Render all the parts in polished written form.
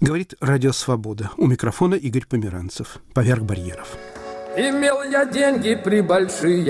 Говорит Радио Свобода. У микрофона Игорь Померанцев. Поверх барьеров. Имел я деньги прибольшие,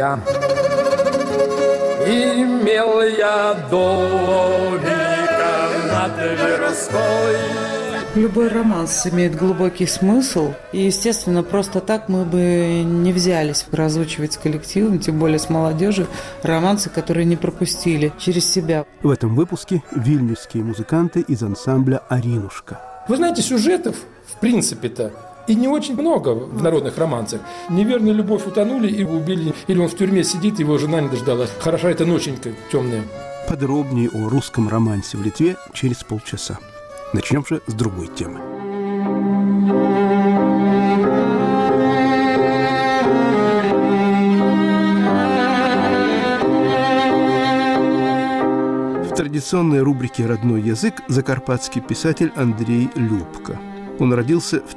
имел я домик на Тверской. Любой романс имеет глубокий смысл, и, естественно, просто так мы бы не взялись разучивать с коллективом, тем более с молодежью, романсы, которые не пропустили через себя. В этом выпуске вильнюсские музыканты из ансамбля «Аринушка». Вы знаете, сюжетов, в принципе-то, и не очень много в народных романсах. Неверную любовь утонули и убили, или он в тюрьме сидит, его жена не дождалась. Хороша эта ноченька темная. Подробнее о русском романсе в Литве через полчаса. Начнем же с другой темы. В традиционной рубрике «Родной язык» закарпатский писатель Андрей Любка. Он родился в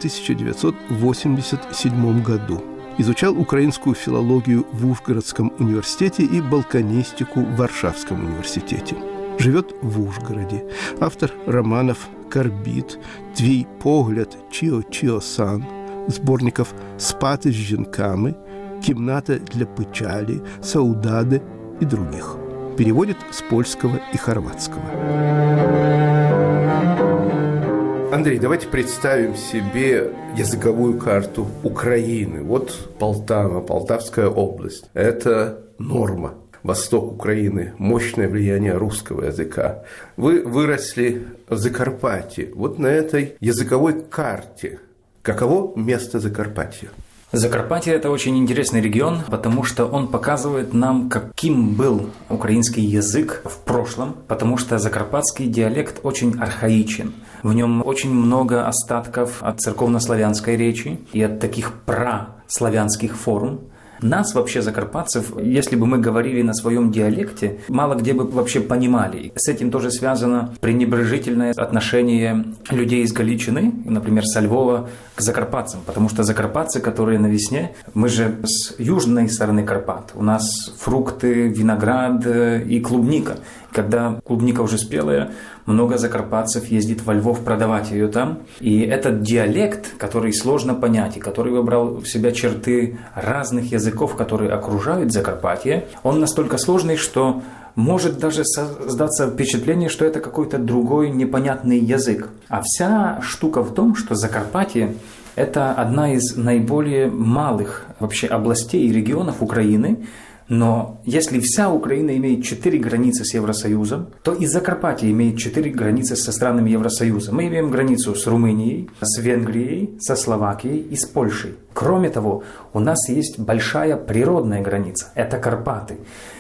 1987 году. Изучал украинскую филологию в Ужгородском университете и балканистику в Варшавском университете. Живет в Ужгороде. Автор романов «Карбіт», «Твій погляд», «Чіо-Чіо-сан», сборников «Спати з жінками», «Кімната для печалі», «Саудаде» и других. Переводит с польского и хорватского. Андрей, давайте представим себе языковую карту Украины. Вот Полтава, Полтавская область. Это норма. Восток Украины, мощное влияние русского языка. Вы выросли в Закарпатье. Вот на этой языковой карте каково место Закарпатья? Закарпатье – это очень интересный регион, потому что он показывает нам, каким был украинский язык в прошлом, потому что закарпатский диалект очень архаичен. В нем очень много остатков от церковнославянской речи и от таких праславянских форм. Нас, вообще, закарпатцев, если бы мы говорили на своем диалекте, мало где бы вообще понимали. С этим тоже связано пренебрежительное отношение людей из Галичины, например, со Львова, к закарпатцам. Потому что закарпатцы, которые на весне, мы же с южной стороны Карпат. У нас фрукты, виноград и клубника. Когда клубника уже спелая, много закарпатцев ездит во Львов продавать ее там. И этот диалект, который сложно понять, и который выбрал в себя черты разных языков, которые окружают Закарпатье, он настолько сложный, что может даже создаться впечатление, что это какой-то другой непонятный язык. А вся штука в том, что Закарпатье – это одна из наиболее малых вообще областей и регионов Украины. Но если вся Украина имеет 4 границы с Евросоюзом, то и Закарпатье имеет 4 границы со странами Евросоюза. Мы имеем границу с Румынией, с Венгрией, со Словакией и с Польшей. Кроме того, у нас есть большая природная граница – это Карпаты.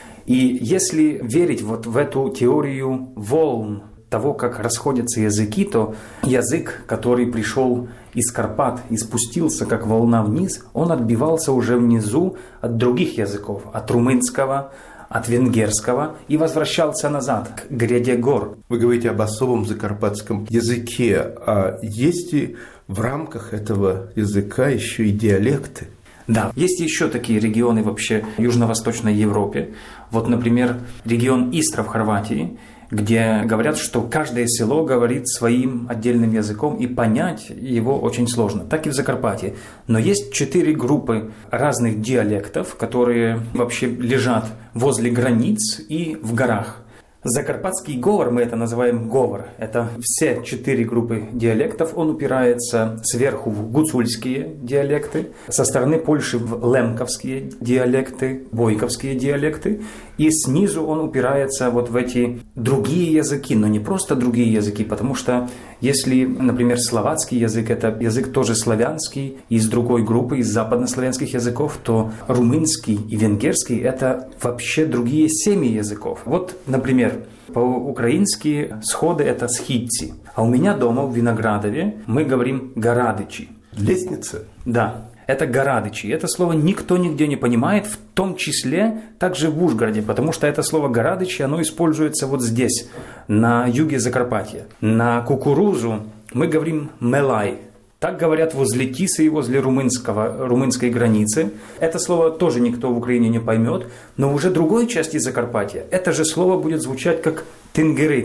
И если верить вот в эту теорию волн, того, как расходятся языки, то язык, который пришел из Карпат и спустился как волна вниз, он отбивался уже внизу от других языков, от румынского, от венгерского, и возвращался назад, к гряде гор. Вы говорите об особом закарпатском языке, а есть ли в рамках этого языка еще и диалекты? Да, есть еще такие регионы вообще в Южно-Восточной Европе. Вот, например, регион Истра в Хорватии, где говорят, что каждое село говорит своим отдельным языком, и понять его очень сложно. Так и в Закарпатье. Но есть 4 группы разных диалектов, которые вообще лежат возле границ и в горах. Закарпатский говор, мы это называем говор, это все 4 группы диалектов. Он упирается сверху в гуцульские диалекты, со стороны Польши в лемковские диалекты, бойковские диалекты, и снизу он упирается вот в эти другие языки, но не просто другие языки, потому что если, например, словацкий язык, это язык тоже славянский, из другой группы, из западнославянских языков, то румынский и венгерский – это вообще другие семьи языков. Вот, например, по-украински сходы – это схидцы. А у меня дома в Виноградове мы говорим «горадычи». Лестница? Да. Это «горадычи». Это слово никто нигде не понимает, в том числе также в Ужгороде, потому что это слово «горадычи», оно используется вот здесь, на юге Закарпатья. На кукурузу мы говорим «мелай». Так говорят возле Тисы и возле румынской границы. Это слово тоже никто в Украине не поймет, но уже в другой части Закарпатья это же слово будет звучать как «тенгерыца».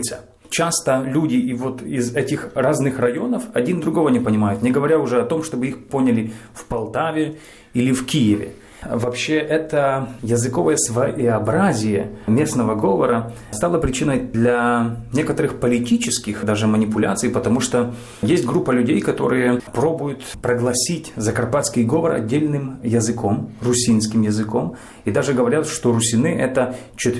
часто люди и вот из этих разных районов один другого не понимают, не говоря уже о том, чтобы их поняли в Полтаве или в Киеве. Вообще, это языковое своеобразие местного говора стало причиной для некоторых политических даже манипуляций, потому что есть группа людей, которые пробуют прогласить закарпатский говор отдельным языком, русинским языком, и даже говорят, что русины – это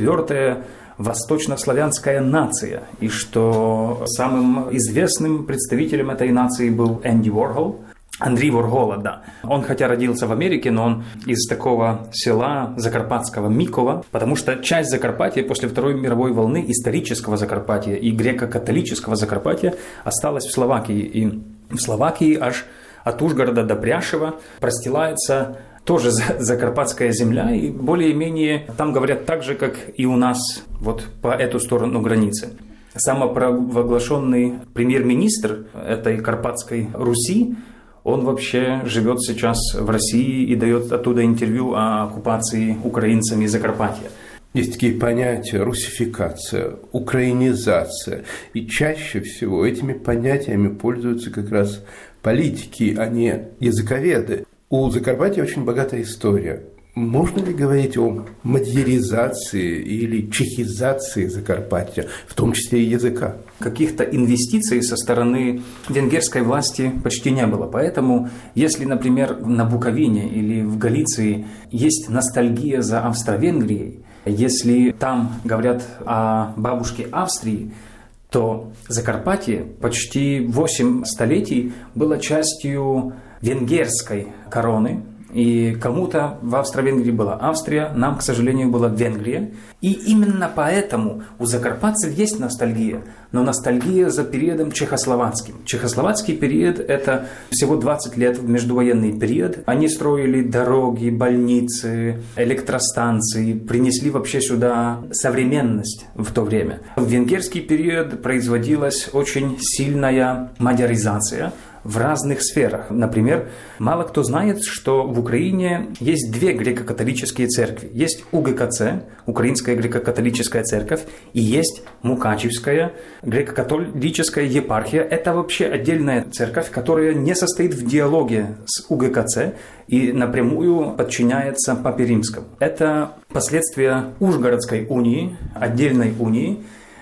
4-я восточнославянская нация, и что самым известным представителем этой нации был Энди Уорхол. Андрей Воргола, да. Он хотя родился в Америке, но он из такого села закарпатского Микова, потому что часть Закарпатья после Второй мировой волны, исторического Закарпатья и греко-католического Закарпатья осталась в Словакии. И в Словакии аж от Ужгорода до Пряшева простилается тоже закарпатская земля, и более-менее там говорят так же, как и у нас, вот по эту сторону границы. Самопровозглашенный премьер-министр этой Карпатской Руси, он вообще живет сейчас в России и дает оттуда интервью о оккупации украинцами Закарпатья. Есть такие понятия: русификация, украинизация. И чаще всего этими понятиями пользуются как раз политики, а не языковеды. У Закарпатья очень богатая история. Можно ли говорить о мадьяризации или чехизации Закарпатья, в том числе и языка? Каких-то инвестиций со стороны венгерской власти почти не было. Поэтому, если, например, на Буковине или в Галиции есть ностальгия за Австро-Венгрией, если там говорят о бабушке Австрии, то Закарпатье почти 8 столетий было частью венгерской короны. И кому-то в Австро-Венгрии была Австрия, нам, к сожалению, была Венгрия. И именно поэтому у закарпатцев есть ностальгия, но ностальгия за периодом чехословацким. Чехословацкий период – это всего 20 лет в междувоенный период. Они строили дороги, больницы, электростанции, принесли вообще сюда современность в то время. В венгерский период производилась очень сильная мадьяризация в разных сферах. Например, мало кто знает, что в Украине есть 2 греко-католические церкви. Есть УГКЦ, Украинская греко-католическая церковь, и есть Мукачевская греко-католическая епархия. Это вообще отдельная церковь, которая не состоит в диалоге с УГКЦ и напрямую подчиняется Папе Римскому. Это последствия Ужгородской унии, отдельной унии.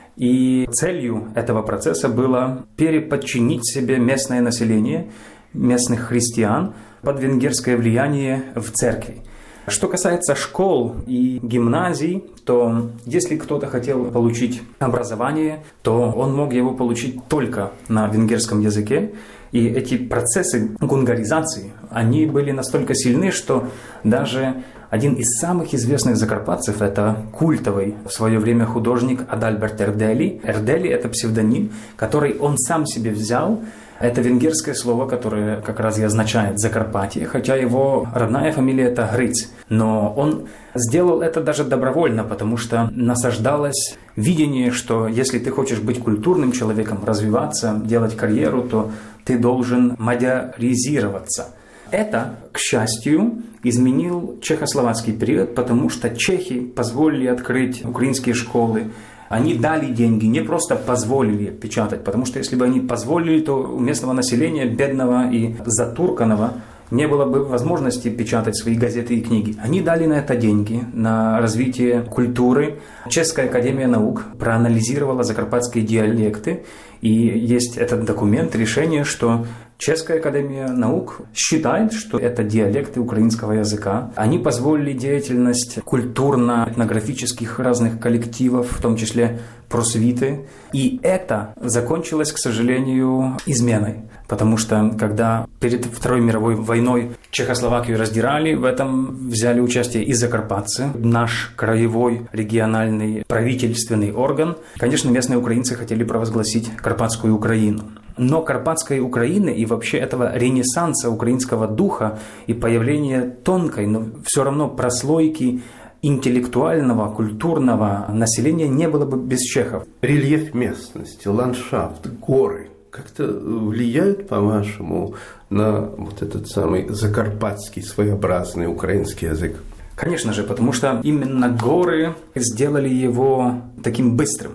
И целью этого процесса было переподчинить себе местное население, местных христиан, под венгерское влияние в церкви. Что касается школ и гимназий, то если кто-то хотел получить образование, то он мог его получить только на венгерском языке. И эти процессы гунгаризации, они были настолько сильны, что даже один из самых известных закарпатцев – это культовый в свое время художник Адальберт Эрдели. Эрдели – это псевдоним, который он сам себе взял. Это венгерское слово, которое как раз и означает «Закарпатье», хотя его родная фамилия – это Грыц. Но он сделал это даже добровольно, потому что насаждалось видение, что если ты хочешь быть культурным человеком, развиваться, делать карьеру, то ты должен мадьяризироваться. Это, к счастью, изменил чехословацкий период, потому что чехи позволили открыть украинские школы. Они дали деньги, не просто позволили печатать, потому что если бы они позволили, то у местного населения, бедного и затурканного, не было бы возможности печатать свои газеты и книги. Они дали на это деньги, на развитие культуры. Чешская академия наук проанализировала закарпатские диалекты, и есть этот документ, решение, что Чешская академия наук считает, что это диалекты украинского языка. Они позволили деятельность культурно-этнографических разных коллективов, в том числе просвиты. И это закончилось, к сожалению, изменой. Потому что, когда перед Второй мировой войной Чехословакию раздирали, в этом взяли участие и закарпатцы, наш краевой региональный правительственный орган. Конечно, местные украинцы хотели провозгласить Карпатскую Украину. Но Карпатской Украины и вообще этого ренессанса украинского духа и появления тонкой, но все равно прослойки интеллектуального, культурного населения не было бы без чехов. Рельеф местности, ландшафт, горы как-то влияют, по-вашему, на вот этот самый закарпатский своеобразный украинский язык? Конечно же, потому что именно горы сделали его таким быстрым.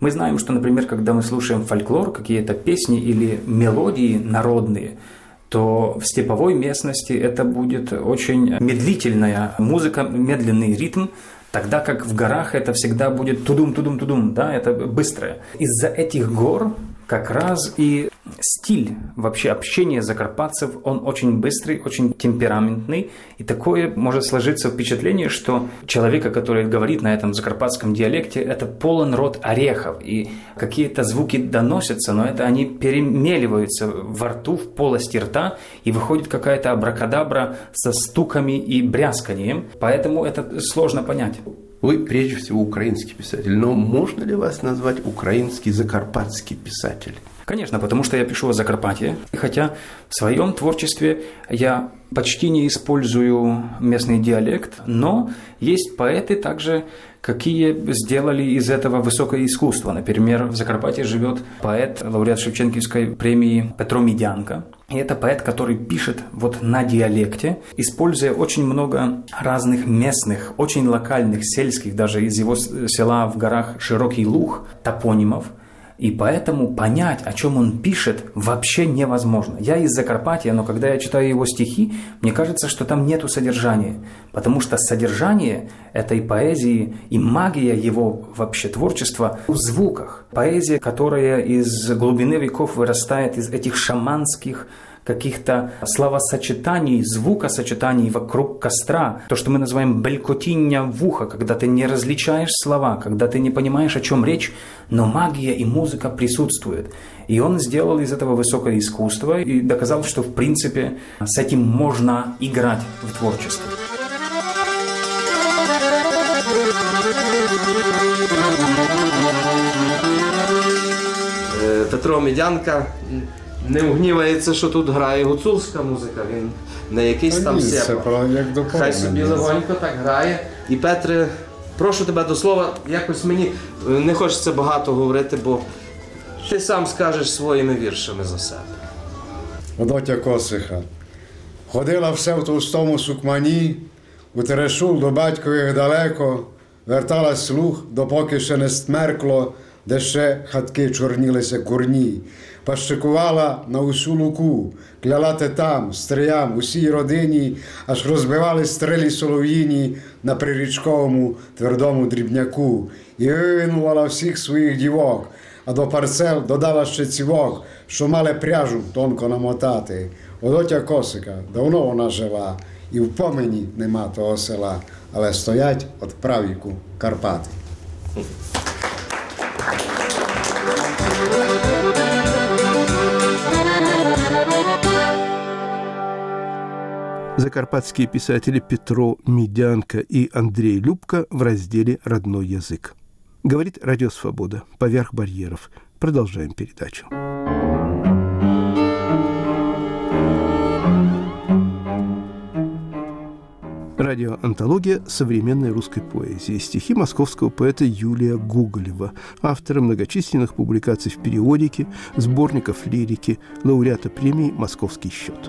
Мы знаем, что, например, когда мы слушаем фольклор, какие-то песни или мелодии народные, то в степовой местности это будет очень медлительная музыка, медленный ритм, тогда как в горах это всегда будет тудум-тудум-тудум, да, это быстрое. Из-за этих гор как раз и стиль вообще общения закарпатцев, он очень быстрый, очень темпераментный. И такое может сложиться впечатление, что человека, который говорит на этом закарпатском диалекте, это полон рот орехов. И какие-то звуки доносятся, но это они перемеливаются во рту, в полости рта, и выходит какая-то абракадабра со стуками и брязканием. Поэтому это сложно понять. Вы, прежде всего, украинский писатель, но можно ли вас назвать украинский закарпатский писатель? Конечно, потому что я пишу о Закарпатье, хотя в своем творчестве я почти не использую местный диалект, но есть поэты также, какие сделали из этого высокое искусство. Например, в Закарпатье живет поэт, лауреат Шевченківської премии Петро Медянка. И это поэт, который пишет вот на диалекте, используя очень много разных местных, очень локальных, сельских, даже из его села в горах Широкий Луг, топонимов. И поэтому понять, о чем он пишет, вообще невозможно. Я из Закарпатья, но когда я читаю его стихи, мне кажется, что там нету содержания. Потому что содержание этой поэзии и магия его вообще творчества в звуках. Поэзия, которая из глубины веков вырастает из этих шаманских каких-то словосочетаний, звукосочетаний вокруг костра. То, что мы называем белькотиння в ухо, когда ты не различаешь слова, когда ты не понимаешь, о чем речь, но магия и музыка присутствуют. И он сделал из этого высокое искусство и доказал, что в принципе с этим можно играть в творчестве. Петро Медянка не гнівається, що тут грає гуцульська музика, він не якийсь там сепа. Хай собі легонько так грає. І Петре, прошу тебе до слова, якось мені не хочеться багато говорити, бо ти сам скажеш своїми віршами за себе. Одотя Косиха. Ходила все в товстому сукмані, у Терешул до батькових далеко, верталась слух, допоки ще не стмеркло, де ще хатки чорнілися курні. Пащикувала на усю луку, кляла тетам, стріям, усій родині, аж розбивали стрелі солов'їні на прирічковому твердому дрібняку. І вивинувала всіх своїх дівок, а до парцел додала ще цівок, що мали пряжу тонко намотати. Одотя Косика, давно вона жила, і в помині нема того села, але стоять от правіку Карпати. Закарпатские писатели Петро Медянка и Андрей Любка в разделе «Родной язык». Говорит Радио Свобода. Поверх барьеров. Продолжаем передачу. Радиоантология современной русской поэзии. Стихи московского поэта Юлия Гоголева, автора многочисленных публикаций в периодике, сборников лирики, лауреата премии «Московский счет».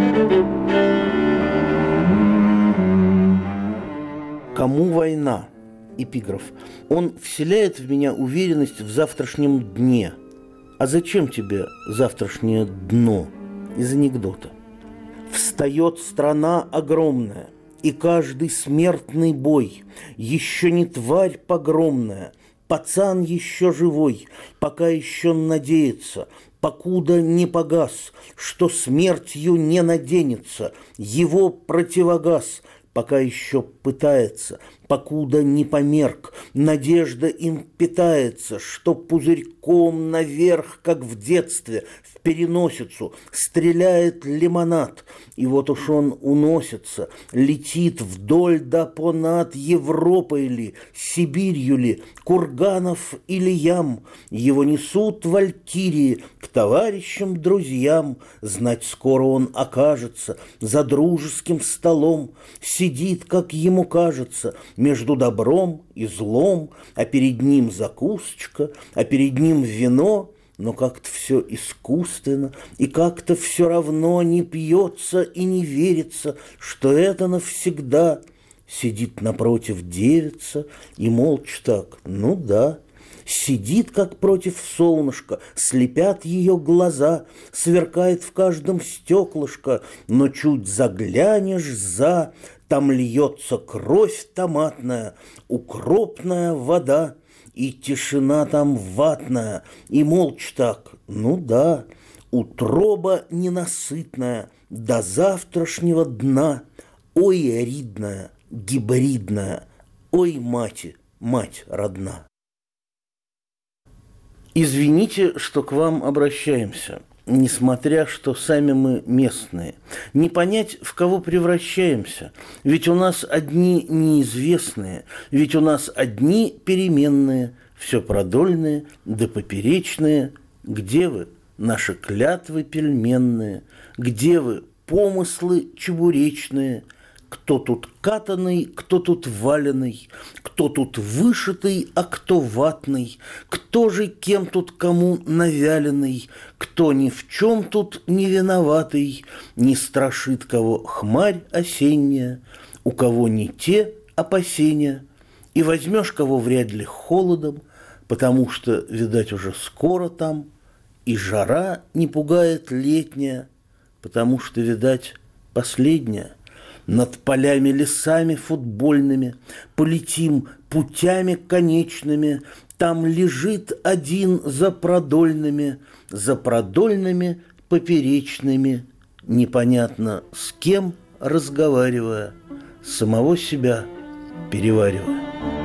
Кому война? Эпиграф. Он вселяет в меня уверенность в завтрашнем дне. А зачем тебе завтрашнее дно? Из анекдота. Встает страна огромная, и каждый смертный бой еще не тварь погромная, пацан еще живой, пока еще надеется, покуда не погас, что смертью не наденется его противогаз, пока еще пытается, покуда не померк, надежда им питается, что пузырьком наверх, как в детстве, в переносицу стреляет лимонад. И вот уж он уносится, летит вдоль да понад Европой ли, Сибирью ли, Курганов или ям. Его несут валькирии к товарищам, друзьям. Знать скоро он окажется за дружеским столом, сидит, как ему кажется, между добром и злом, а перед ним закусочка, а перед ним вино, но как-то все искусственно, и как-то все равно не пьется и не верится, что это навсегда. Сидит напротив девица и молча так, ну да, Сидит, как против солнышка, слепят ее глаза, сверкает в каждом стеклышко, но чуть заглянешь за, там льется кровь томатная, укропная вода, и тишина там ватная, и молча так, ну да, утроба ненасытная, до завтрашнего дна, ой, ридная, гибридная, ой, мать родна. Извините, что к вам обращаемся, несмотря, что сами мы местные. Не понять, в кого превращаемся, ведь у нас одни неизвестные, ведь у нас одни переменные, все продольные да поперечные. Где вы, наши клятвы пельменные? Где вы, помыслы чебуречные? Кто тут катаный, кто тут валеный, кто тут вышитый, а кто ватный, кто же кем тут кому навяленный, кто ни в чем тут не виноватый, не страшит кого хмарь осенняя, у кого не те опасения, и возьмешь кого вряд ли холодом, потому что, видать, уже скоро там, и жара не пугает летняя, потому что, видать, последняя. Над полями, лесами футбольными полетим путями конечными. Там лежит один за продольными поперечными, непонятно с кем разговаривая, самого себя переваривая.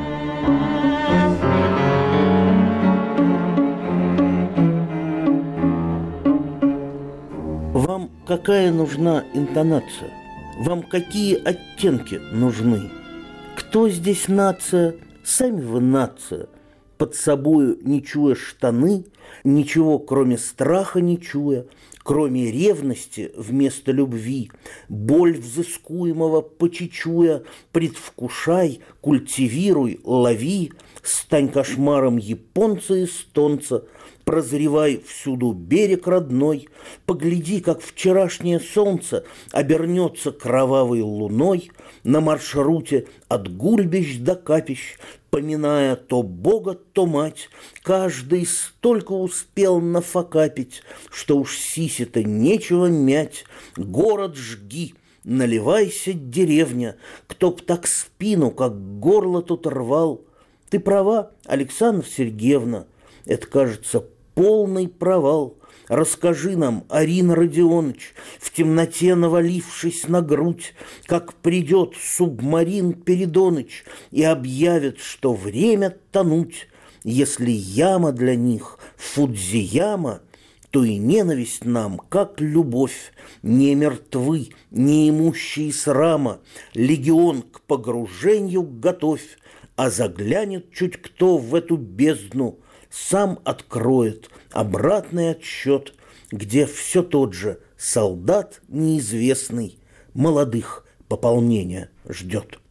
Вам какая нужна интонация? Вам какие оттенки нужны? Кто здесь нация? Сами вы нация. Под собою не чуя штаны, ничего кроме страха не чуя, кроме ревности вместо любви, боль взыскуемого почечуя, предвкушай, культивируй, лови, стань кошмаром японца эстонца, прозревай всюду берег родной, погляди, как вчерашнее солнце обернется кровавой луной на маршруте от гульбищ до капищ, поминая то Бога, то мать, каждый столько успел нафакапить, что уж сиси-то нечего мять, город жги, наливайся, деревня, кто б так спину, как горло тут рвал. Ты права, Александра Сергеевна, это, кажется, полный провал. Расскажи нам, Арина Родионыч, в темноте навалившись на грудь, как придет субмарин Передоныч и объявит, что время тонуть. Если яма для них Фудзияма, то и ненависть нам, как любовь, не мертвы, не имущие срама, легион к погружению готовь, а заглянет чуть кто в эту бездну, сам откроет обратный отсчет, где все тот же солдат неизвестный молодых пополнения ждет.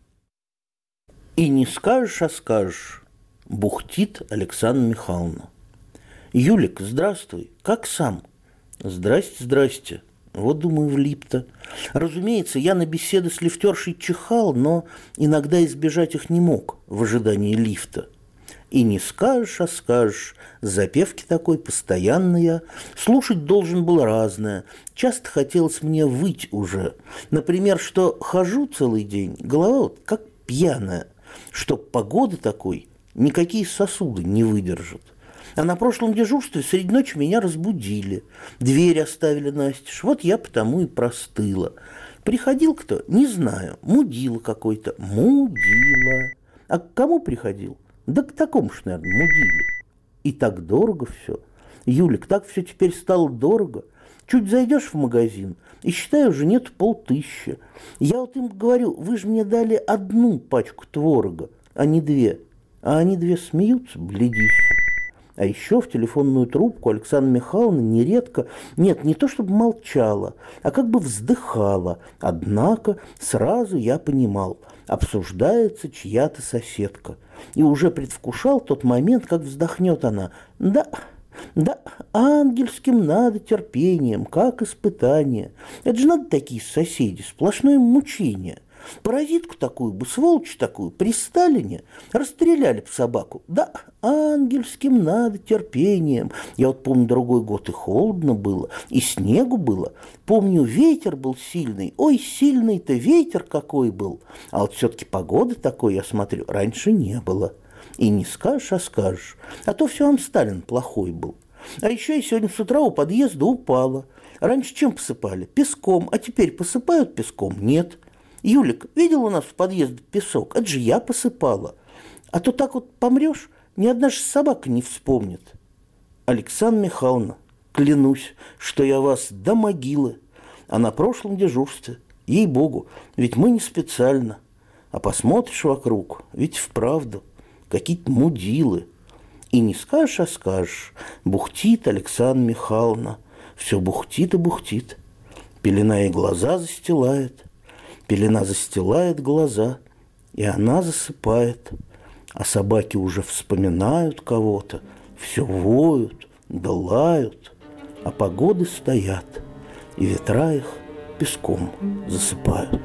И не скажешь, а скажешь, бухтит Александра Михайловна. Юлик, здравствуй, как сам? Здрасте, здрасте. Вот, думаю, влип-то. Разумеется, я на беседы с лифтершей чихал, но иногда избежать их не мог в ожидании лифта. И не скажешь, а скажешь, запевки такой постоянно я. Слушать должен был разное. Часто хотелось мне выть уже. Например, что хожу целый день, голова вот как пьяная, что погоды такой никакие сосуды не выдержат. А на прошлом дежурстве среди ночи меня разбудили. Дверь оставили настежь. Вот я потому и простыла. Приходил кто? Не знаю. Мудила какой-то. Мудила. А к кому приходил? Да к такому ж, наверное, мудиле. И так дорого все. Юлик, так все теперь стало дорого. Чуть зайдешь в магазин, и считай, уже нет 500. Я вот им говорю, вы же мне дали 1 пачку творога, а не 2. А они 2 смеются, бледище. А еще в телефонную трубку Александра Михайловна нередко, нет, не то чтобы молчала, а как бы вздыхала. Однако сразу я понимал, обсуждается чья-то соседка. И уже предвкушал тот момент, как вздохнет она. Да, ангельским надо терпением, как испытание. Это же надо такие соседи, сплошное мучение. Паразитку такую бы, сволочь такую, при Сталине расстреляли бы собаку. Да, ангельским надо терпением. Я вот помню, другой год и холодно было, и снегу было. Помню, ветер был сильный. Ой, сильный-то ветер какой был. А вот все-таки погоды такой, я смотрю, раньше не было. И не скажешь, а скажешь. А то все вам Сталин плохой был. А еще и сегодня с утра у подъезда упало. Раньше чем посыпали? Песком. А теперь посыпают песком? Нет. Юлик, видел у нас в подъезде песок? Это же я посыпала. А то так вот помрешь, ни одна же собака не вспомнит. Александра Михайловна, клянусь, что я вас до могилы. А на прошлом дежурстве, ей-богу, ведь мы не специально. А посмотришь вокруг, ведь вправду, какие-то мудилы. И не скажешь, а скажешь. Бухтит Александра Михайловна. Все бухтит и бухтит. Пелена ей глаза застилает. Пелена застилает глаза, и она засыпает. А собаки уже вспоминают кого-то, все воют, да лают, а погоды стоят, и ветра их песком засыпают.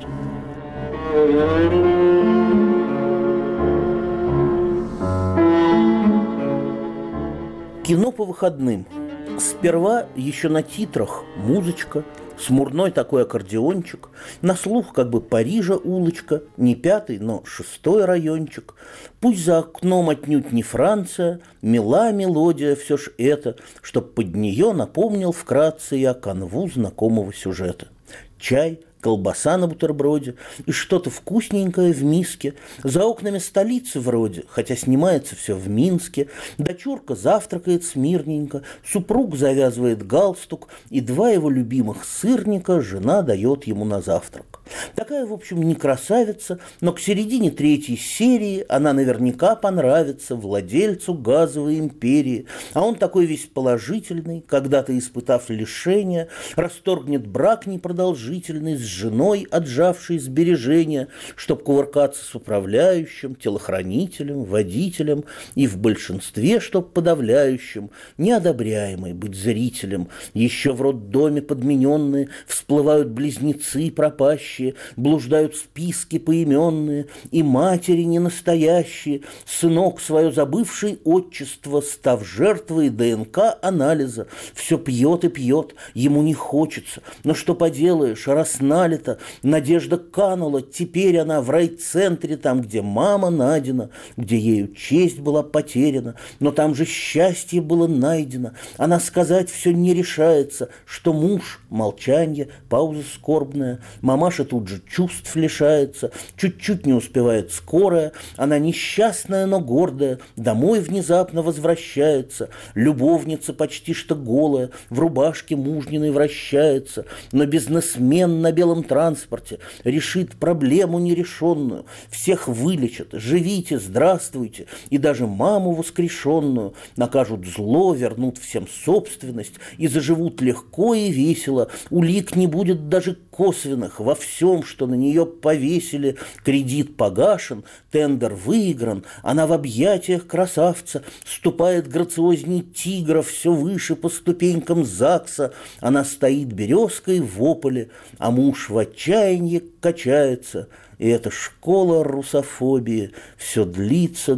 Кино по выходным. Сперва еще на титрах музычка, смурной такой аккордеончик, на слух как бы Парижа улочка, не 5-й, но 6-й райончик. Пусть за окном отнюдь не Франция, мила мелодия все ж это, чтоб под нее напомнил вкратце я канву знакомого сюжета. Чай, колбаса на бутерброде и что-то вкусненькое в миске. За окнами столицы вроде, хотя снимается все в Минске. Дочурка завтракает смирненько, супруг завязывает галстук, и 2 его любимых сырника жена дает ему на завтрак. Такая, в общем, не красавица, но к середине 3-й серии она наверняка понравится владельцу газовой империи. А он такой весь положительный, когда-то испытав лишения, расторгнет брак непродолжительный с женой, отжавшей сбережения, чтоб кувыркаться с управляющим, телохранителем, водителем и в большинстве, чтоб подавляющим, неодобряемый быть зрителем. Еще в роддоме подмененные всплывают близнецы пропащие, блуждают списки поименные, и матери ненастоящие, сынок свое забывший отчество, став жертвой ДНК-анализа, все пьет и пьет, ему не хочется, но что поделаешь, раз налито, надежда канула, теперь она в райцентре, там, где мама найдена, где ею честь была потеряна, но там же счастье было найдено. Она сказать все не решается, что муж, молчанье, пауза скорбная, мамаша тут же чувств лишается, чуть-чуть не успевает скорая, она несчастная, но гордая, домой внезапно возвращается, любовница почти что голая, в рубашке мужниной вращается, но бизнесмен на белом транспорте решит проблему нерешенную, всех вылечат, живите, здравствуйте, и даже маму воскрешенную накажут зло, вернут всем собственность и заживут легко и весело, улик не будет даже косвенных, во всем, что на нее повесили, кредит погашен, тендер выигран, она в объятиях красавца ступает грациозней тигра все выше по ступенькам ЗАГСа, она стоит березкой в ополе, а муж в отчаянии качается, и эта школа русофобии все длится,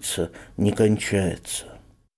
не кончается.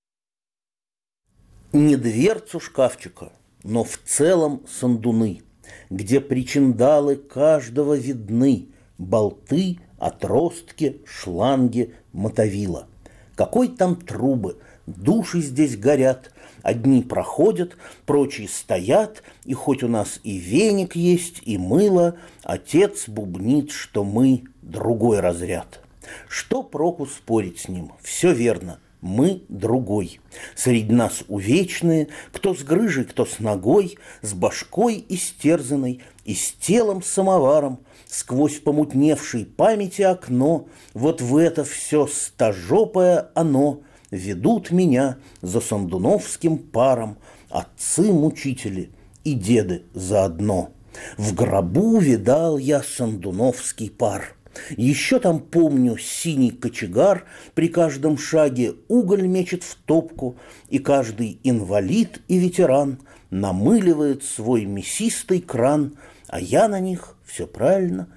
Не дверцу шкафчика, но в целом сандуны, где причиндалы каждого видны, болты, отростки, шланги, мотовила. Какой там трубы, души здесь горят, одни проходят, прочие стоят, и хоть у нас и веник есть, и мыло, отец бубнит, что мы другой разряд. Что проку спорить с ним? Все верно. Мы другой. Среди нас увечные, кто с грыжей, кто с ногой, с башкой истерзанной и с телом самоваром, сквозь помутневшей памяти окно, вот в это все стожопое оно ведут меня за сандуновским паром отцы-мучители и деды заодно. В гробу видал я сандуновский пар. Еще там помню синий кочегар, при каждом шаге уголь мечет в топку, и каждый инвалид и ветеран намыливает свой мясистый кран, а я на них, все правильно,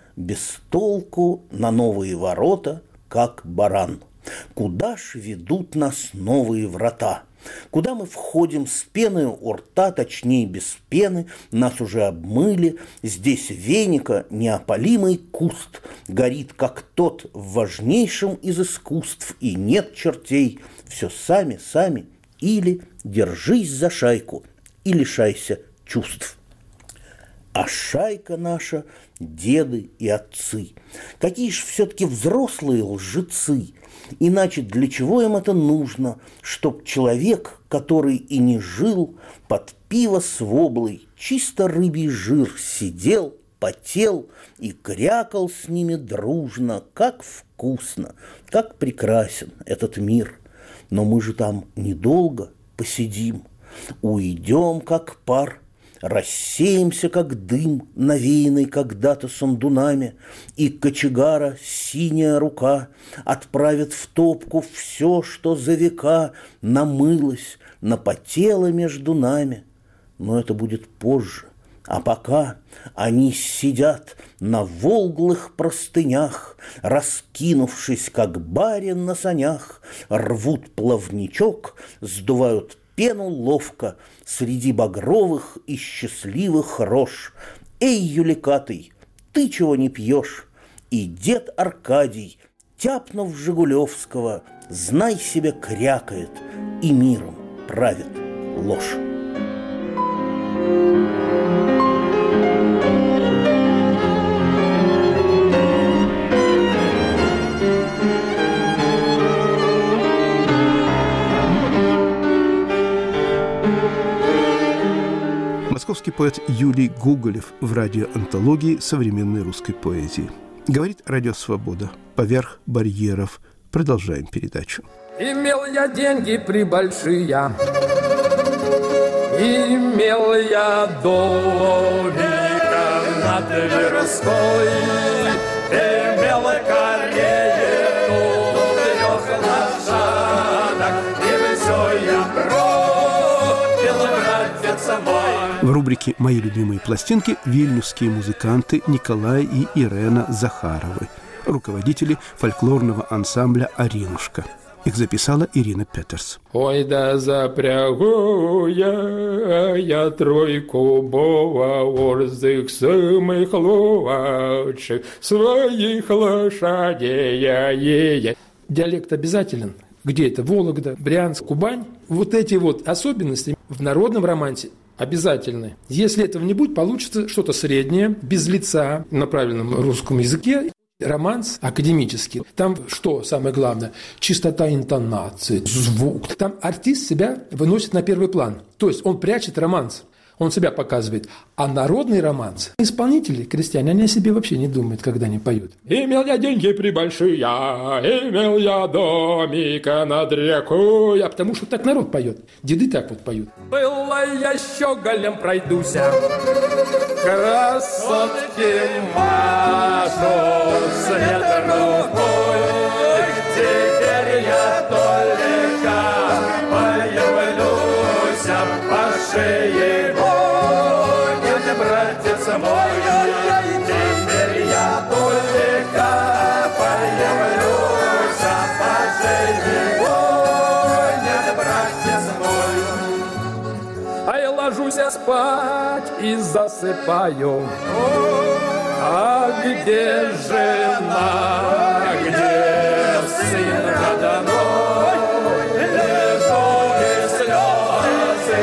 без толку на новые ворота, как баран. Куда ж ведут нас новые врата? Куда мы входим с пеной у рта, точнее без пены, нас уже обмыли. Здесь веника неопалимый куст горит, как тот в важнейшем из искусств, и нет чертей, все сами, или держись за шайку и лишайся чувств. А шайка наша – деды и отцы. Какие ж все-таки взрослые лжецы. Иначе для чего им это нужно, чтоб человек, который и не жил, под пиво с воблой, чисто рыбий жир, сидел, потел и крякал с ними дружно, как вкусно, как прекрасен этот мир. Но мы же там недолго посидим, уйдем, как пар, рассеемся, как дым, навеянный когда-то сундунами, и кочегара синяя рука отправит в топку все, что за века намылось, напотело между нами. Но это будет позже. А пока они сидят на волглых простынях, раскинувшись, как барин на санях, рвут плавничок, сдувают пену ловко среди багровых и счастливых рож. Эй, Юликатый, ты чего не пьешь? И дед Аркадий, тяпнув Жигулевского, знай себе, крякает, и миром правит ложь. Московский поэт Юлий Гоголев в радиоантологии современной русской поэзии. Говорит Радио Свобода. Поверх барьеров. Продолжаем передачу. Имел я деньги прибольшие, имел я домик на Тверской, имел карету трех лошадок, и все я пропил, братец мой. В рубрике «Мои любимые пластинки» вильнюсские музыканты Николай и Ирена Захаровы, руководители фольклорного ансамбля «Аринушка». Их записала Ирина Петерс. Ой, да запрягу я тройку борзых самых лучших своих лошадей. Диалект обязателен. Где это? Вологда, Брянск, Кубань. Вот эти вот особенности в народном романсе обязательны. Если этого не будет, получится что-то среднее, без лица, на правильном русском языке. Романс академический. Там что самое главное? Чистота интонации, звук. Там артист себя выносит на первый план. То есть он прячет романс. Он себя показывает. А народный романс, исполнители, крестьяне, они о себе вообще не думают, когда они поют. Имел я деньги прибольшие, имел я домика над рекой. Потому что так народ поет. Деды так вот поют. Было я щеголем пройдуся, красотки машут след рукой. Теперь я только появлюся по шее. Братец мой, теперь я только появлюсь по жизни. Нет, братец мой. А я ложусь спать и засыпаю. А где жена, где сын родной? Лежу и слезы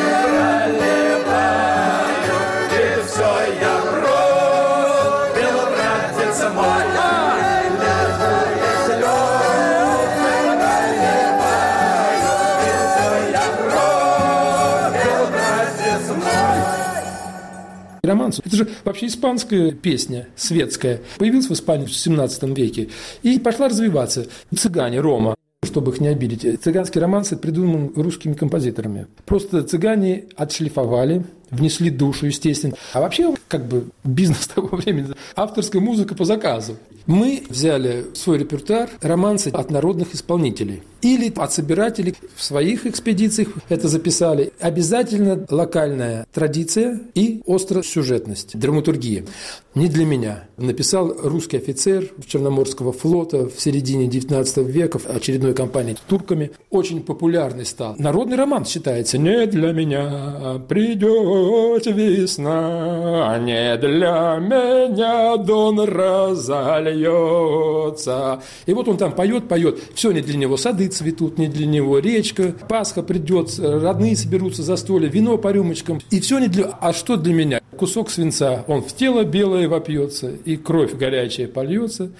проливаю. Все я пропил, братец мой, лежу и слезы проливаю. Все я пропил, братец мой. Романс – это же вообще испанская песня, светская. Появилась в Испании в 17 веке и пошла развиваться. Цыгане, Рома. Чтобы их не обидеть. Цыганский романс придуман русскими композиторами. Просто цыгане отшлифовали, внесли душу, естественно. А вообще, как бы, бизнес того времени – авторская музыка по заказу. Мы взяли в свой репертуар романсы от народных исполнителей или от собирателей в своих экспедициях это записали. Обязательно локальная традиция и остросюжетность, драматургия. Не для меня. Написал русский офицер Черноморского флота в середине XIX века в очередной кампании с турками. Очень популярный стал. Народный роман считается. «Не для меня придет весна, не для меня дон разольется». И вот он там поет. Все не для него. Сады цветут, не для него. Речка, Пасха придет, родные соберутся за столе, вино по рюмочкам. И все не для... А что для меня? Кусок свинца. Он в тело белое вопьется, и кровь горячая польется.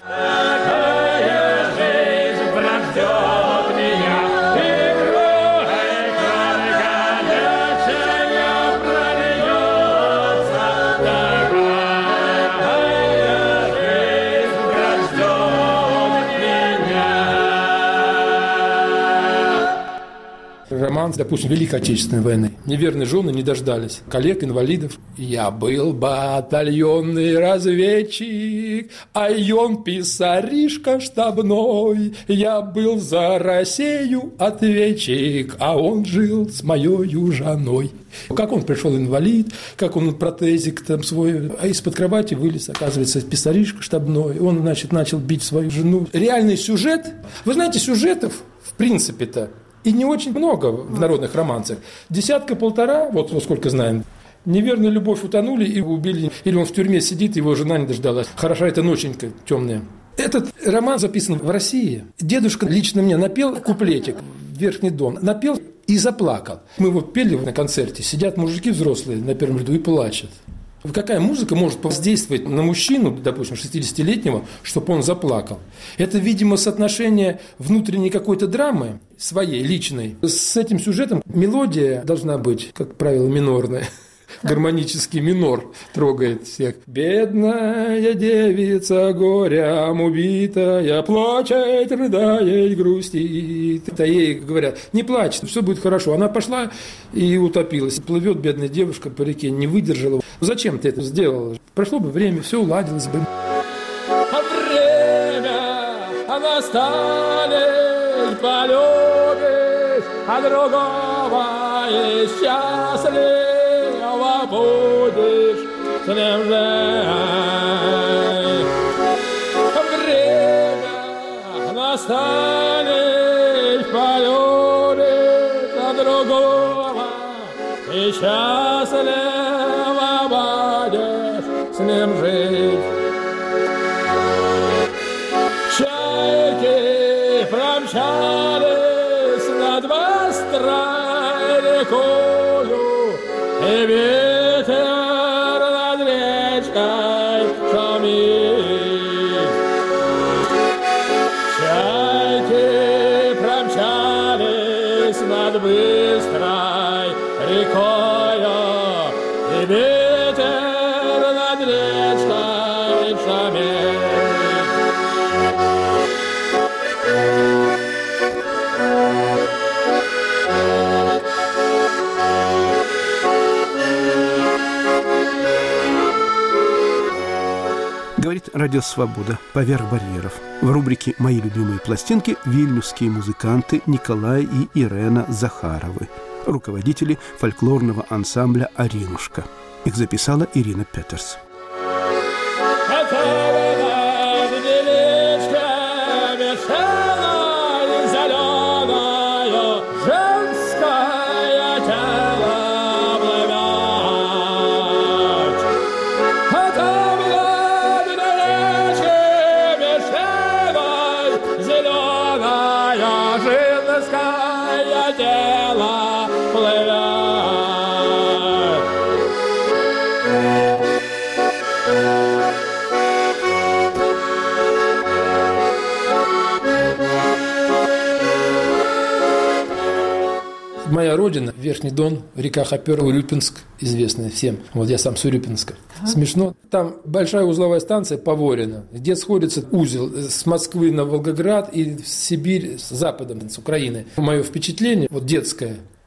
Роман, допустим, Великой Отечественной войны. Неверные жены не дождались. Коллег, инвалидов. Я был батальонный разведчик, а он писаришка штабной. Я был за Россию ответчик, а он жил с моею женой. Как он пришел инвалид, как он протезик там свой, а из-под кровати вылез, оказывается, писаришка штабной. Он, значит, начал бить свою жену. Реальный сюжет. Вы знаете, сюжетов, в принципе-то, и не очень много в народных романсах. 10-1.5, вот сколько знаем. Неверную любовь утонули и убили. Или он в тюрьме сидит, его жена не дождалась. Хороша эта ноченька темная. Этот роман записан в России. Дедушка лично мне напел куплетик «Верхний Дон». Напел и заплакал. Мы его пели на концерте. Сидят мужики взрослые на первом ряду и плачут. Какая музыка может воздействовать на мужчину, допустим, 60-летнего, чтобы он заплакал? Это, видимо, соотношение внутренней какой-то драмы, своей, личной. С этим сюжетом мелодия должна быть, как правило, минорная. Гармонический минор трогает всех. Бедная девица горям убитая, плачет, рыдает, грустит. А ей говорят, не плачь, все будет хорошо. Она пошла и утопилась. Плывет бедная девушка по реке, не выдержала. Зачем ты это сделала? Прошло бы время, все уладилось бы. А время настанет, полюбишь, а другого и счастлив. Будешь с ним жить. Время настанет, полюбишь другого и счастливо будешь с ним жить. Чайки промчались над быстрой рекою, и ветер над речкой шумит. Чайки промчались над быстрой рекою, и ветер над речкой шумит. Говорит Радио Свобода «Поверх барьеров». В рубрике «Мои любимые пластинки» вильнюсские музыканты Николай и Ирена Захаровы, руководители фольклорного ансамбля «Аринушка». Их записала Ирина Петерс. Моя родина, Верхний Дон, река Хопер, Урюпинск, известная всем. Вот я сам с Урюпинска. Смешно. Там большая узловая станция Поворино, где сходится узел с Москвы на Волгоград и в Сибирь с западом, с Украины. Мое впечатление, вот детское,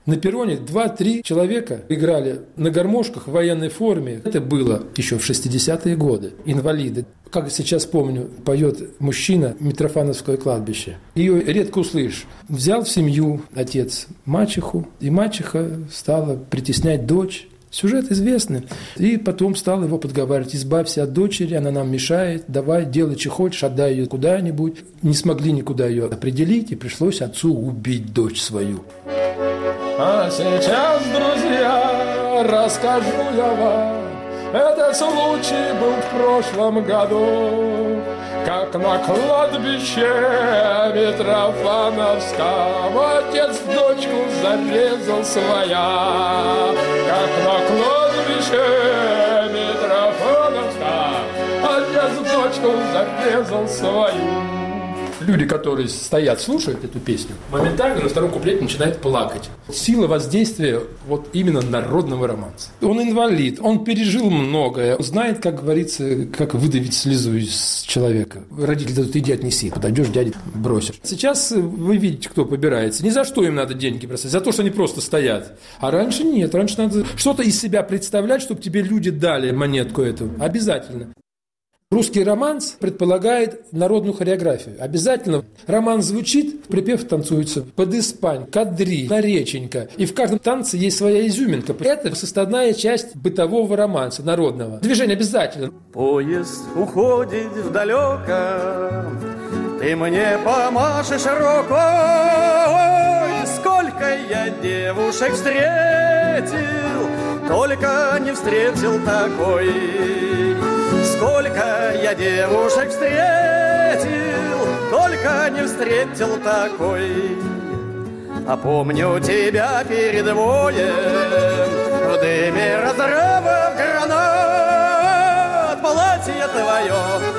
На перроне 2-3 человека играли на гармошках в военной форме. Это было еще в 60-е годы. Инвалиды. Как сейчас помню, поет мужчина Митрофановское кладбище. Ее редко услышишь. Взял в семью отец мачеху, и мачеха стала притеснять дочь. Сюжет известный. И потом стал его подговаривать: избавься от дочери, она нам мешает, давай, делай, что хочешь, отдай ее куда-нибудь. Не смогли никуда ее определить, и пришлось отцу убить дочь свою. А сейчас, друзья, расскажу я вам. Этот случай был в прошлом году, как на кладбище Митрофановском отец дочку зарезал своя. Как на кладбище Митрофановском отец дочку зарезал свою. Люди, которые стоят, слушают эту песню, моментально на втором куплете начинают плакать. Сила воздействия вот именно народного романса. Он инвалид, он пережил многое, знает, как говорится, как выдавить слезу из человека. Родители дадут: иди отнеси, подойдешь, дядя бросишь. Сейчас вы видите, кто побирается. Не за что им надо деньги бросать, за то, что они просто стоят. А раньше нет, раньше надо что-то из себя представлять, чтобы тебе люди дали монетку эту. Обязательно. Русский романс предполагает народную хореографию. Обязательно романс звучит, припев танцуется под испань, кадри, нареченька. И в каждом танце есть своя изюминка. Это составная часть бытового романса, народного. Движение обязательно. Поезд уходит вдалеко, ты мне помашешь рукой. Сколько я девушек встретил, только не встретил такой. Сколько я девушек встретил, только не встретил такой. А помню тебя перед боем, в дыме разрывов гранат. Платье твое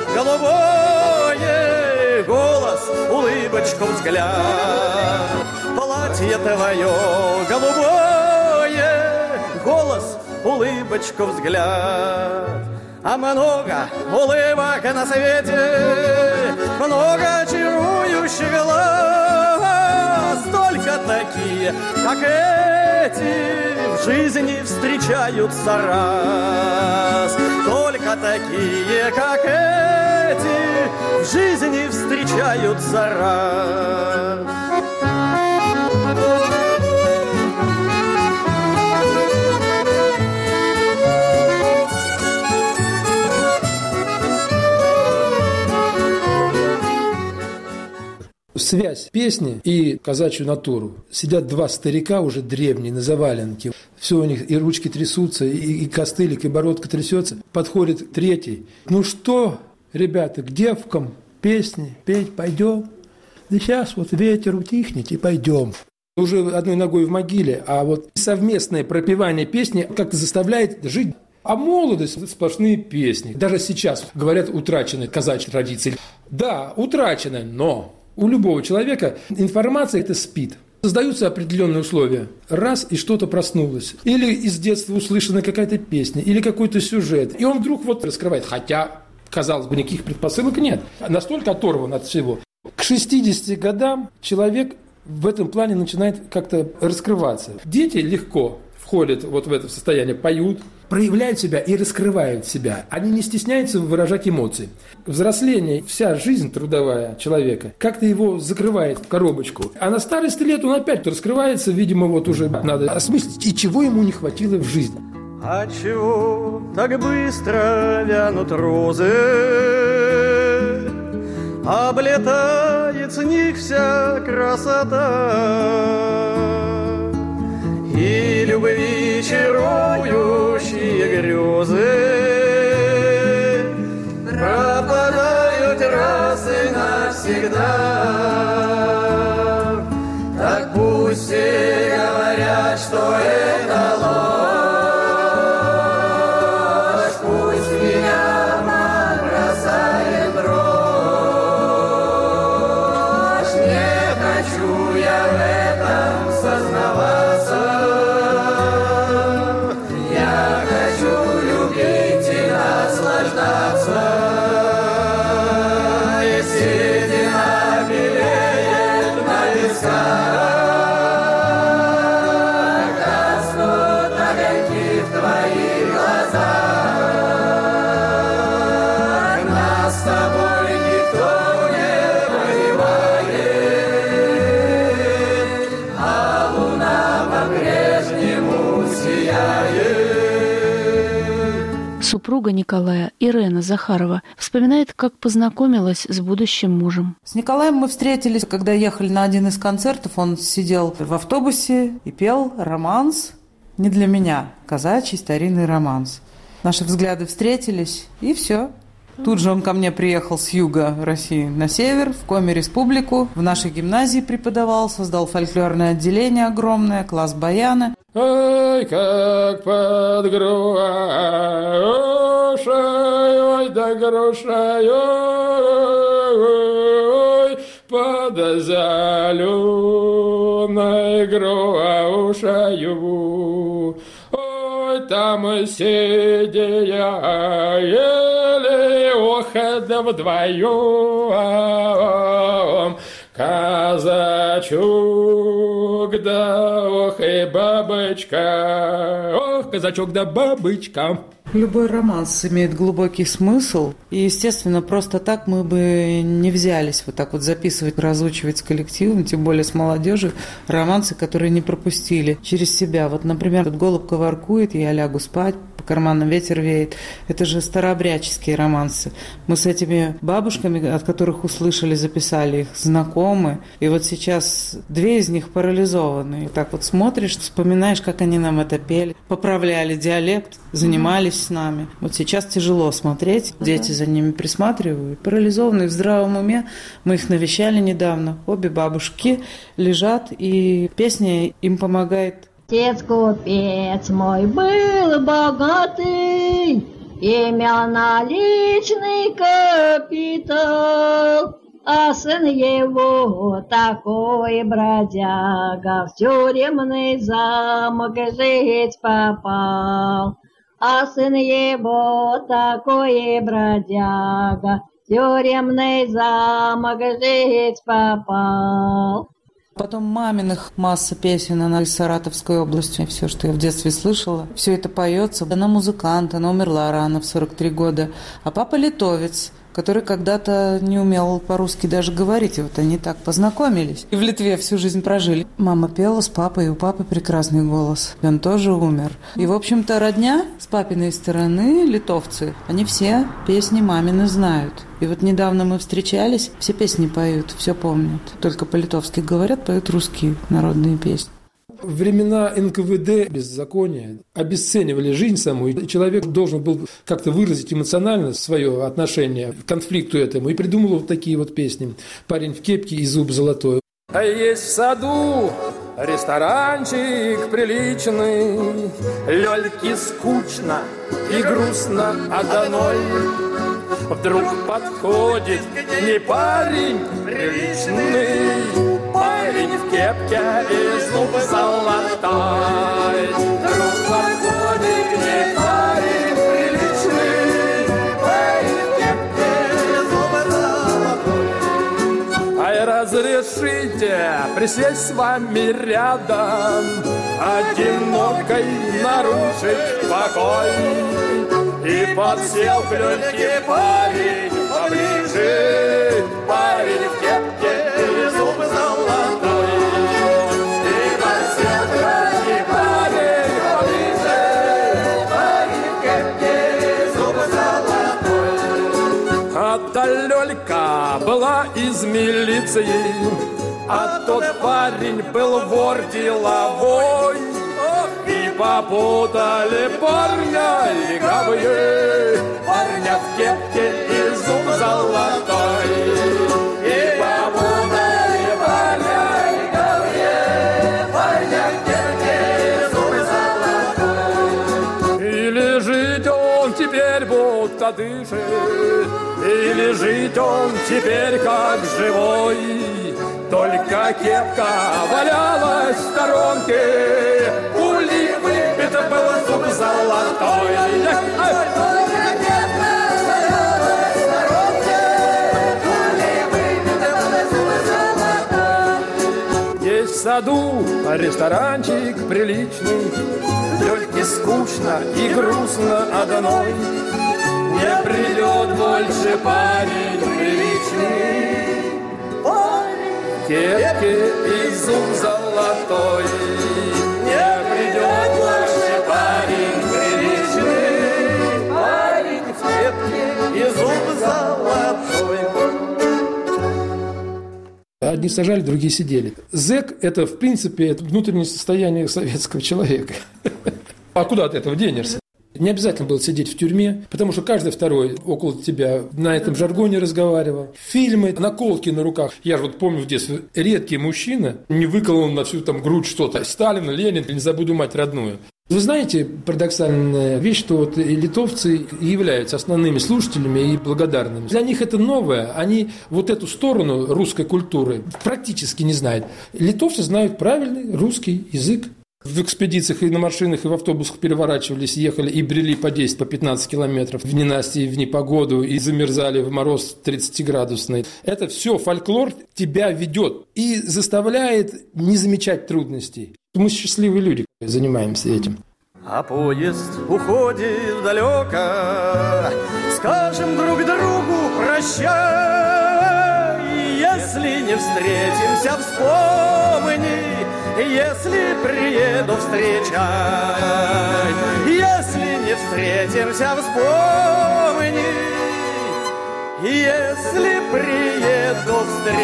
голубое, голос, улыбочку, взгляд. Платье твое голубое, голос, улыбочку, взгляд. А много улыбок на свете, много чарующих глаз. Только такие, как эти, в жизни встречаются раз. Только такие, как эти, в жизни встречаются раз. Связь песни и казачью натуру. Сидят два старика уже древние на заваленке. Все у них, и ручки трясутся, и костылик, и бородка трясется. Подходит третий. Ну что, ребята, к девкам песни петь пойдем? Да сейчас вот ветер утихнет и пойдем. Уже одной ногой в могиле, а вот совместное пропевание песни как-то заставляет жить. А молодость – это сплошные песни. Даже сейчас говорят, утрачены казачьи традиции. Да, утрачены, но у любого человека информация – это спит. Создаются определенные условия. Раз – и что-то проснулось. Или из детства услышана какая-то песня, или какой-то сюжет. И он вдруг вот раскрывает. Хотя, казалось бы, никаких предпосылок нет. Настолько оторван от всего. К 60 годам человек в этом плане начинает как-то раскрываться. Дети легко входят вот в это состояние, поют, проявляют себя и раскрывают себя. Они не стесняются выражать эмоции. Взросление, вся жизнь трудовая человека как-то его закрывает в коробочку. А на старости лет он опять раскрывается, видимо, вот уже надо осмыслить, и чего ему не хватило в жизни. А чего так быстро вянут розы? Облетает с них вся красота. И любви чарующие грезы пропадают раз и навсегда. Так пусть все говорят, что это ложь, пусть меня обман бросает дрожь. Не хочу я в этом сознаваться. супруга Николая, Ирена Захарова, вспоминает, как познакомилась с будущим мужем. С Николаем мы встретились, когда ехали на один из концертов. Он сидел в автобусе и пел романс не для меня, казачий старинный романс. Наши взгляды встретились, и все. Тут же он ко мне приехал с юга России на север, в Коми-республику. В нашей гимназии преподавал, создал фольклорное отделение огромное, класс баяна. Ой, как под грушей, ой, да грушей, ой, под зеленой грушею. Ой, там сидели, ох, да вдвоем, казачок да ох и бабочка, ох, казачок да бабочка. Любой романс имеет глубокий смысл, и, естественно, просто так мы бы не взялись вот так вот записывать, разучивать с коллективом, тем более с молодежью, романсы, которые не пропустили через себя. Вот, например, тут голубка воркует, я лягу спать, по карманам ветер веет. Это же старообрядческие романсы. Мы с этими бабушками, от которых услышали, записали их, знакомы. И вот сейчас две из них парализованы. И так вот смотришь, вспоминаешь, как они нам это пели, поправляли диалект, занимались с нами. Вот сейчас тяжело смотреть, дети за ними присматривают, парализованные в здравом уме. Мы их навещали недавно, обе бабушки лежат, и песня им помогает. Отец-купец мой был богатый, имел наличный капитал, а сын его такой бродяга, в тюремный замок жить попал. А сын его такой бродяга, в тюремный замок жить попал. Потом маминых масса песен, она из Саратовской области. Все, что я в детстве слышала, все это поется. Она музыкант, она умерла рано, в 43 года. А папа литовец, который когда-то не умел по-русски даже говорить. И вот они так познакомились. И в Литве всю жизнь прожили. Мама пела с папой, и у папы прекрасный голос. И он тоже умер. И, в общем-то, родня с папиной стороны, литовцы, они все песни мамины знают. И вот недавно мы встречались, все песни поют, все помнят. Только по-литовски говорят, поют русские народные песни. Времена НКВД, беззакония, обесценивали жизнь саму, и человек должен был как-то выразить эмоционально свое отношение к конфликту этому, и придумал вот такие вот песни. «Парень в кепке и зуб золотой». А есть в саду ресторанчик приличный, Лёльке скучно и грустно одной. Вдруг подходит не парень приличный, парень в кепке и зуб золотой. Вдруг подходит не парень приличный, парень в кепке и зуб золотой. Ай, разрешите присесть с вами рядом, одинокой нарушить покой. И подсел к Лёльке парень поближе, парень в кепке и зуб золотой. И подсел к Лёльке парень поближе, парень в кепке и зуб золотой. А та Лёлька была из милиции, а тот парень был вор деловой. И попутали парня легавые, парня в кепке и зуб золотой. И попутали парня легавые, парня в кепке и зуб золотой. И лежит он теперь будто дышит, и лежит он теперь как живой. Только кепка валялась в сторонке, пули выбит был зуб золотой. Только кепка валялась в сторонке, пули выбит был зуб золотой. Есть в саду ресторанчик приличный, Лёльке скучно и грустно одной. Не придет больше парень приличный, кепки и зуб золотой. Не придет больше парень приличный, парень одни сажали, другие сидели. Зэк – это, в принципе, это внутреннее состояние советского человека. А куда ты этого денешься? Не обязательно было сидеть в тюрьме, потому что каждый второй около тебя на этом жаргоне разговаривал. Фильмы, наколки на руках. Я же вот помню в детстве, редкий мужчина не выколол на всю там грудь что-то. Сталин, Ленин, не забуду мать родную. Вы знаете, парадоксальная вещь, что вот литовцы являются основными слушателями и благодарными. Для них это новое. Они вот эту сторону русской культуры практически не знают. Литовцы знают правильный русский язык. В экспедициях и на машинах, и в автобусах переворачивались, ехали и брели по 10, по 15 километров в ненастье, в непогоду, и замерзали в мороз 30-градусный. Это все фольклор тебя ведет и заставляет не замечать трудностей. Мы счастливые люди, занимаемся этим. А поезд уходит далеко, скажем друг другу прощай. Если не встретимся, вспомни, если приеду, встречай. Если не встретимся, вспомни, если приеду,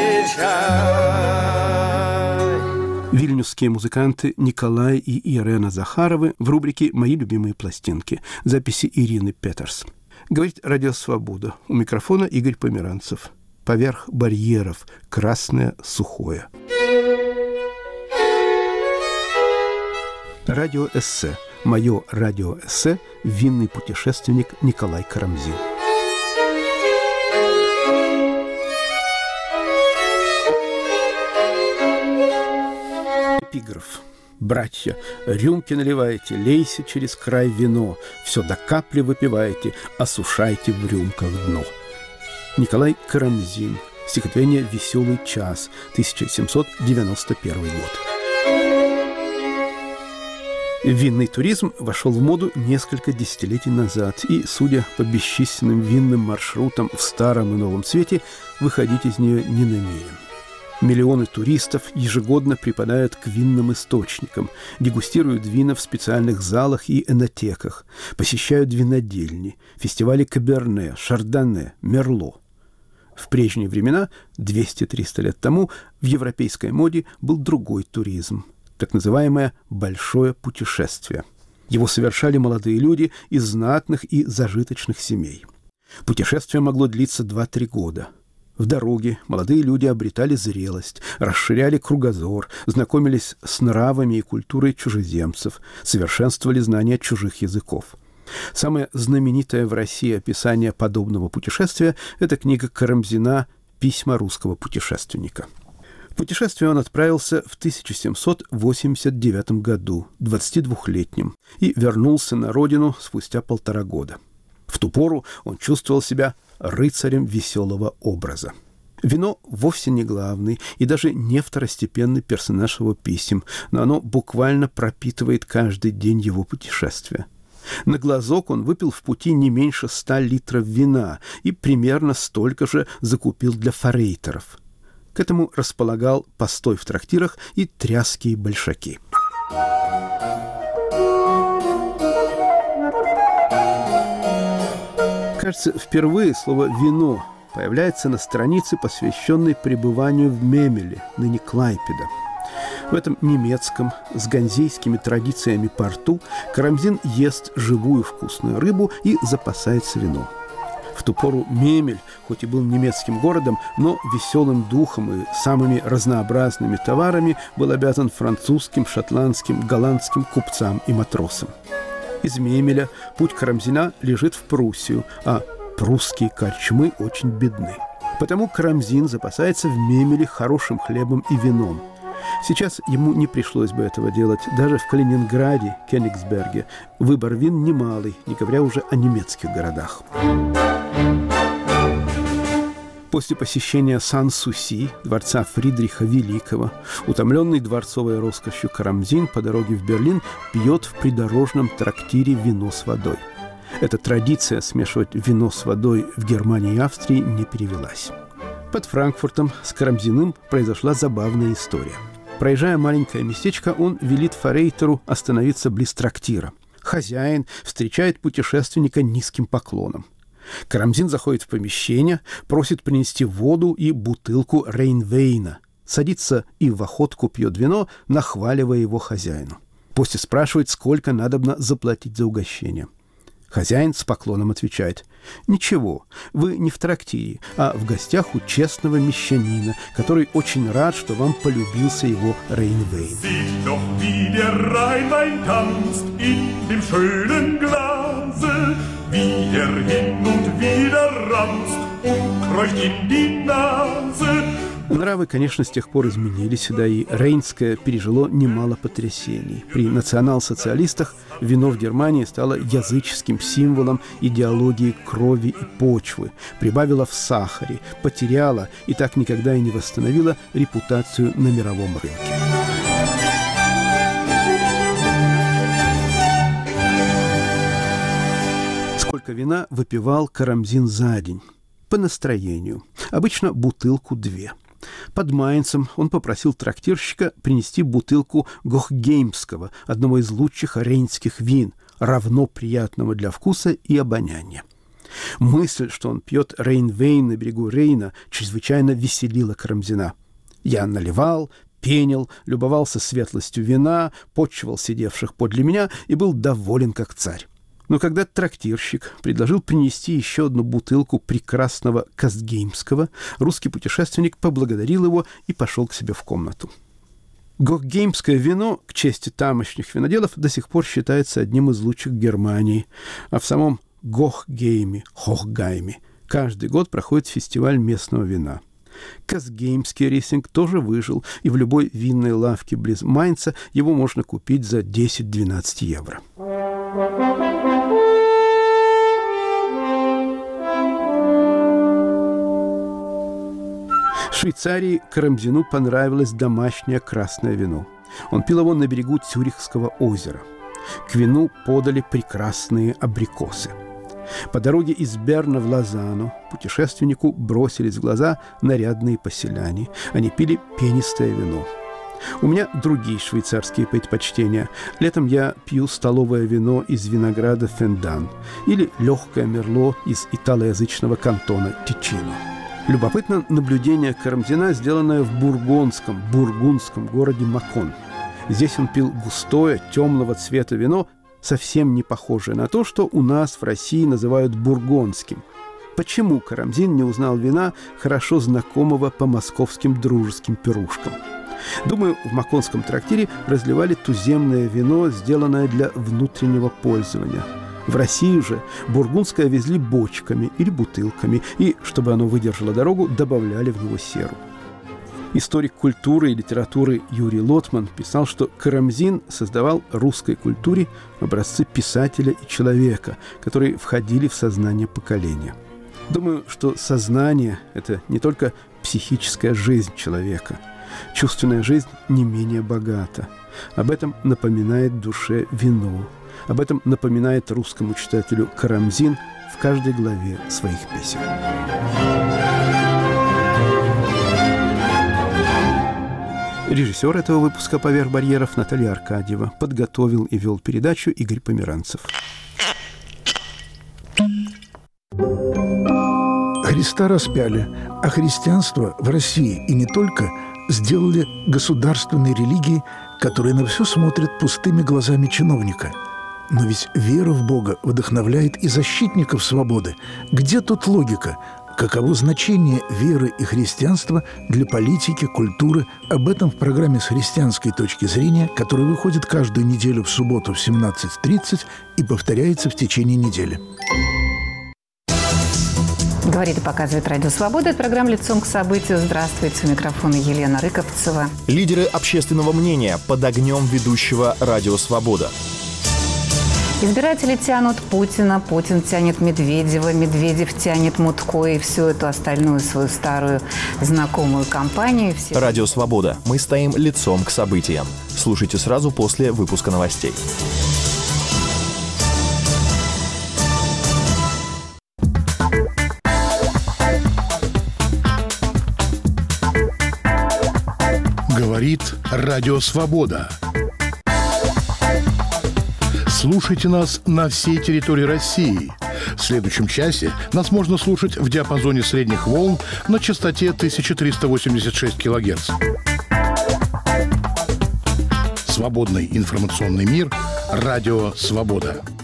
встречай. Вильнюсские музыканты Николай и Ирена Захаровы в рубрике «Мои любимые пластинки». Записи Ирины Петерс. Говорит «Радио Свобода». У микрофона Игорь Померанцев. Поверх барьеров. Красное сухое. Радиоэссе. Мое радиоэссе. Винный путешественник Николай Карамзин. Эпиграф. Братья, рюмки наливайте, лейся через край вино, все до капли выпивайте, осушайте в рюмках дно. Николай Карамзин. Стихотворение «Веселый час», 1791 год. Винный туризм вошел в моду несколько десятилетий назад, и, судя по бесчисленным винным маршрутам в Старом и Новом Свете, выходить из нее не намерен. Миллионы туристов ежегодно припадают к винным источникам, дегустируют вина в специальных залах и энотеках, посещают винодельни, фестивали Каберне, Шардоне, Мерло. В прежние времена, 200-300 лет тому, в европейской моде был другой туризм, так называемое «большое путешествие». Его совершали молодые люди из знатных и зажиточных семей. Путешествие могло длиться 2-3 года. В дороге молодые люди обретали зрелость, расширяли кругозор, знакомились с нравами и культурой чужеземцев, совершенствовали знания чужих языков. Самое знаменитое в России описание подобного путешествия – это книга Карамзина «Письма русского путешественника». В путешествие он отправился в 1789 году, 22-летним, и вернулся на родину спустя 1,5 года. В ту пору он чувствовал себя рыцарем веселого образа. Вино вовсе не главный и даже не второстепенный персонаж его писем, но оно буквально пропитывает каждый день его путешествия. На глазок он выпил в пути не меньше 100 литров вина и примерно столько же закупил для форейтеров. К этому располагал постой в трактирах и тряские большаки. Кажется, впервые слово «вино» появляется на странице, посвященной пребыванию в Мемеле, ныне Клайпеда. В этом немецком, с ганзейскими традициями порту Карамзин ест живую вкусную рыбу и запасается вином. В ту пору Мемель, хоть и был немецким городом, но веселым духом и самыми разнообразными товарами был обязан французским, шотландским, голландским купцам и матросам. Из Мемеля путь Карамзина лежит в Пруссию, а прусские корчмы очень бедны. Потому Карамзин запасается в Мемеле хорошим хлебом и вином. Сейчас ему не пришлось бы этого делать. Даже в Калининграде, Кёнигсберге выбор вин немалый, не говоря уже о немецких городах. После посещения Сан-Суси, дворца Фридриха Великого, утомленный дворцовой роскошью Карамзин по дороге в Берлин пьет в придорожном трактире вино с водой. Эта традиция смешивать вино с водой в Германии и Австрии не перевелась. Под Франкфуртом с Карамзиным произошла забавная история. Проезжая маленькое местечко, он велит форейтеру остановиться близ трактира. Хозяин встречает путешественника низким поклоном. Карамзин заходит в помещение, просит принести воду и бутылку рейнвейна, садится и в охотку пьет вино, нахваливая его хозяину. После спрашивает, сколько надобно заплатить за угощение. Хозяин с поклоном отвечает: «Ничего, вы не в трактире, а в гостях у честного мещанина, который очень рад, что вам полюбился его Рейнвейн». Нравы, конечно, с тех пор изменились, да и рейнское пережило немало потрясений. При национал-социалистах вино в Германии стало языческим символом идеологии крови и почвы, прибавило в сахаре, потеряло и так никогда и не восстановило репутацию на мировом рынке. Сколько вина выпивал Карамзин за день? По настроению. Обычно бутылку 2. Под Майнцем он попросил трактирщика принести бутылку гохгеймского, одного из лучших рейнских вин, равно приятного для вкуса и обоняния. Мысль, что он пьет Рейнвейн на берегу Рейна, чрезвычайно веселила Карамзина. Я наливал, пенил, любовался светлостью вина, почивал сидевших подле меня и был доволен как царь. Но когда трактирщик предложил принести еще одну бутылку прекрасного Кастгеймского, русский путешественник поблагодарил его и пошел к себе в комнату. Гохгеймское вино, к чести тамошних виноделов, до сих пор считается одним из лучших в Германии, а в самом Гохгейме, Хохгайме, каждый год проходит фестиваль местного вина. Кастгеймский рислинг тоже выжил, и в любой винной лавке близ Майнца его можно купить за 10-12 евро. В Швейцарии Карамзину понравилось домашнее красное вино. Он пил его на берегу Цюрихского озера. К вину подали прекрасные абрикосы. По дороге из Берна в Лозанну путешественнику бросились в глаза нарядные поселяне. Они пили пенистое вино. У меня другие швейцарские предпочтения. Летом я пью столовое вино из винограда Фендан или легкое мерло из италоязычного кантона Тичино. Любопытно наблюдение Карамзина, сделанное в бургундском городе Макон. Здесь он пил густое, темного цвета вино, совсем не похожее на то, что у нас в России называют бургундским. Почему Карамзин не узнал вина, хорошо знакомого по московским дружеским пирушкам? Думаю, в маконском трактире разливали туземное вино, сделанное для внутреннего пользования. В Россию же бургундское везли бочками или бутылками, и, чтобы оно выдержало дорогу, добавляли в него серу. Историк культуры и литературы Юрий Лотман писал, что Карамзин создавал русской культуре образцы писателя и человека, которые входили в сознание поколения. Думаю, что сознание – это не только психическая жизнь человека. Чувственная жизнь не менее богата. Об этом напоминает душе вино. Об этом напоминает русскому читателю Карамзин в каждой главе своих песен. Режиссер этого выпуска «Поверх барьеров» Наталья Аркадьева. Подготовил и вел передачу Игорь Померанцев. Христа распяли, а христианство в России и не только сделали государственной религией, которая на все смотрит пустыми глазами чиновника. Но ведь вера в Бога вдохновляет и защитников свободы. Где тут логика? Каково значение веры и христианства для политики, культуры? Об этом в программе «С христианской точки зрения», которая выходит каждую неделю в субботу в 17:30 и повторяется в течение недели. Говорит и показывает Радио Свобода. Это программа «Лицом к событию». Здравствуйте. У микрофона Елена Рыковцева. Лидеры общественного мнения под огнем ведущего Радио Свобода. Избиратели тянут Путина, Путин тянет Медведева, Медведев тянет Мутко и всю эту остальную свою старую знакомую компанию. Радио Свобода. Мы стоим лицом к событиям. Слушайте сразу после выпуска новостей. Говорит Радио Свобода. Слушайте нас на всей территории России. В следующем часе нас можно слушать в диапазоне средних волн на частоте 1386 кГц. Свободный информационный мир. Радио «Свобода».